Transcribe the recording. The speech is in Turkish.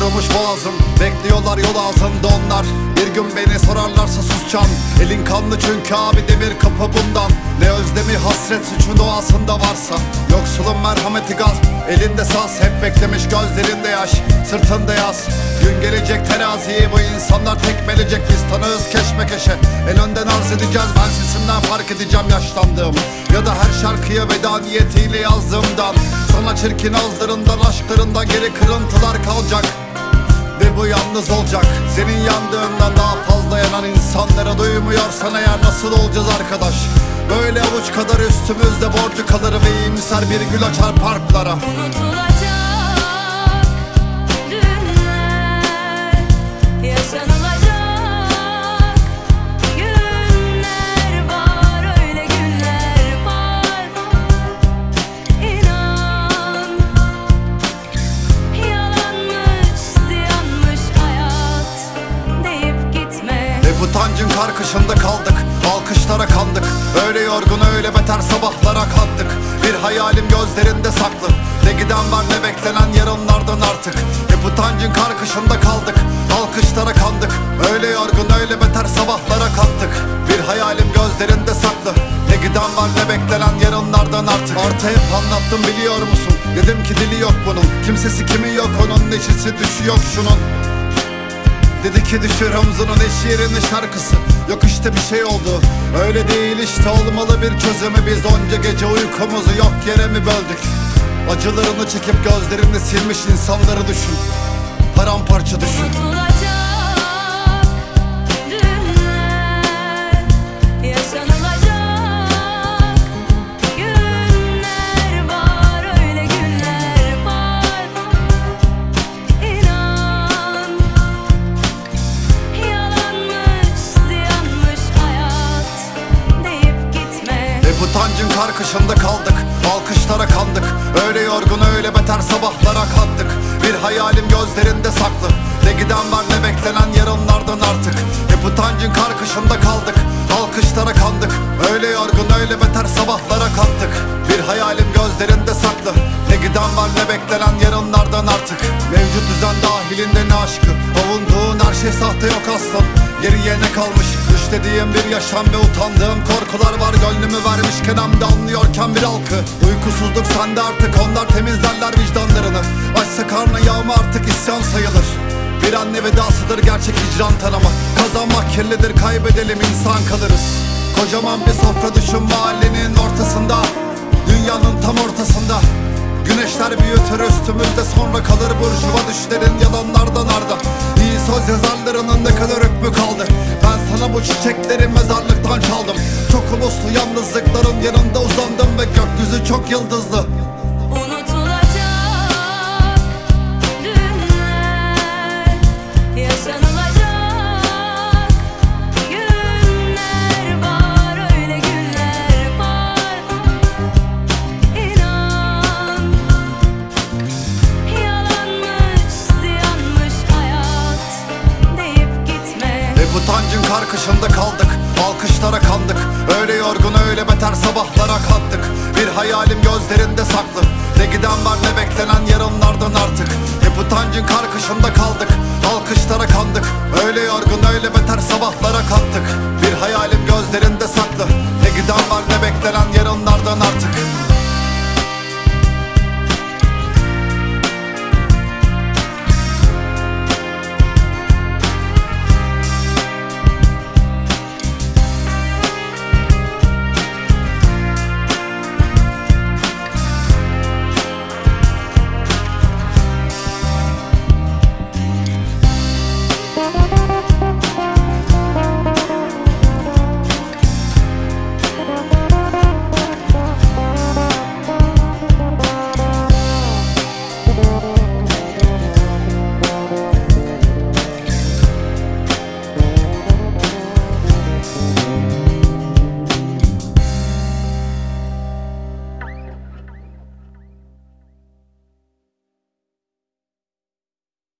kurumuş boğazım, bekliyorlar yol ağzında onlar. Bir gün beni sorarlarsa susacağım. Elin kanlı çünkü abi, demir kapı bundan. Ne özlemi hasret suçun doğasında varsa. Yoksulun merhameti gazp, elinde saz. Hep beklemiş gözlerinde yaş, sırtında yaz. Gün gelecek teraziyi bu insanlar tekmelecek. Biz tanığız keşmekeşe, en önden arz edeceğiz. Ben sesimden fark edeceğim yaşlandığımı, ya da her şarkıya veda niyetiyle yazdığımdan. Sana çirkin ağızlarından, aşklarından geri kırıntılar kalacak. Ve bu yalnız olacak. Senin yandığından daha fazla yanan insanlara duymuyorsan eğer nasıl olacağız arkadaş? Böyle avuç kadar üstümüzde borcu kalır ve iyimser bir gül açar parklara. Unutulacak dünler, yaşanılacak günler var, öyle günler var. İnan, yalanmış, ziyanmış hayat deyip gitme. Hep utancın karkışında kaldık, alkışlara kandık. Öyle yorgun öyle beter sabahlara kalktık. Bir hayalim gözlerinde saklı, ne giden var ne beklenen yarınlardan artık. Hep utancın karkışında kaldık, alkışlara kandık. Öyle yorgun öyle beter sabahlara kalktık. Bir hayalim gözlerinde saklı, ne giden var ne beklenen yarınlardan artık. Artı hep anlattım biliyor musun, dedim ki dili yok bunun. Kimsesi kimi yok onun, neşesi düşü yok şunun. Dedi ki düşür omzunun eş yerini şarkısı. Yok işte bir şey oldu, öyle değil işte, olmalı bir çözümü. Biz onca gece uykumuzu yok yere mi böldük? Acılarını çekip gözlerini silmiş insanları düşün, paramparça düşün. Unutulacak dünler, yaşanılacak günler var, öyle günler var. İnan, yalanmış, ziyanmış hayat deyip gitme. Hep utancın karkışında kaldık, alkışlara kandık. Öyle yorgun öyle beter sabahlara kalktık. Bir hayalim gözlerinde saklı, ne giden var ne beklenen yarınlardan artık. Hep utancın karkışında kaldık, alkışlara kandık. Öyle yorgun öyle beter sabahlara kalktık. Bir hayalim gözlerinde saklı, ne giden var ne beklenen yarınlardan artık. Mevcut düzen dahilinde ne aşkı, avunduğun her şey sahte yok aslan. Geriye ne kalmış, düşlediğim bir yaşam ve utandığım korkular var. Gönlümü vermişken hem de anlıyorken bir halkı. Uykusuzluk sende artık, onlar temizlerler vicdanlarını. Açsa karnı yağma artık isyan sayılır. Bir anne vedasıdır gerçek hicran tanımı. Kazanmak kirlidir, kaybedelim insan kalırız. Kocaman bir sofra düşün mahallenin ortasında, dünyanın tam ortasında. Güneşler büyütür üstümüzde, sonra kalır burjuva düşlerin yalanlardan arda. İyi söz yazarlarının ne kadar hükmü kaldı? Ben sana bu çiçekleri mezarlıktan çaldım. Çok uluslu yalnızlıkların yanında uzandım ve gökyüzü çok yıldızlı. Unutulacak dünler, yaşanılacak günler var, öyle günler var. İnan, yalanmış, ziyanmış hayat deyip gitme. Hep utancın karkışında kaldık, alkışlara kandık. Öyle yorgun öyle beter sabahlara kalktık. Bir hayalim gözlerinde saklı, ne giden var ne beklenen yarınlardan artık. Hep utancın karkışında kaldık, alkışlara kandık. Öyle yorgun öyle beter sabahlara kalktık.